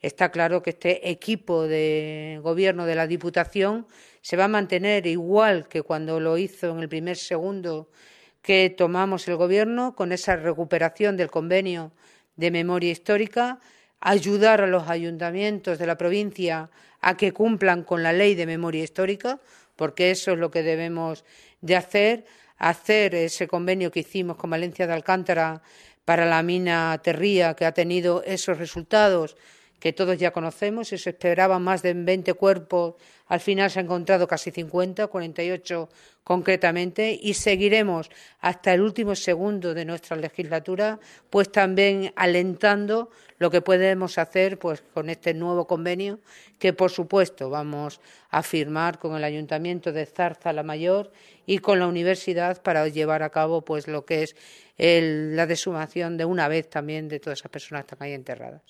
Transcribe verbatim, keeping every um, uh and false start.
está claro que este equipo de gobierno de la Diputación se va a mantener igual que cuando lo hizo en el primer segundo que tomamos el gobierno, con esa recuperación del convenio de memoria histórica, ayudar a los ayuntamientos de la provincia a que cumplan con la ley de memoria histórica, porque eso es lo que debemos de hacer, hacer ese convenio que hicimos con Valencia de Alcántara para la mina Terría, que ha tenido esos resultados que todos ya conocemos. Se esperaban más de veinte cuerpos, al final se han encontrado casi cincuenta, cuarenta y ocho concretamente, y seguiremos hasta el último segundo de nuestra legislatura, pues también alentando lo que podemos hacer pues con este nuevo convenio que, por supuesto, vamos a firmar con el Ayuntamiento de Zarza-la-Mayor y con la universidad para llevar a cabo pues lo que es el, la deshumación de una vez también de todas esas personas que están ahí enterradas.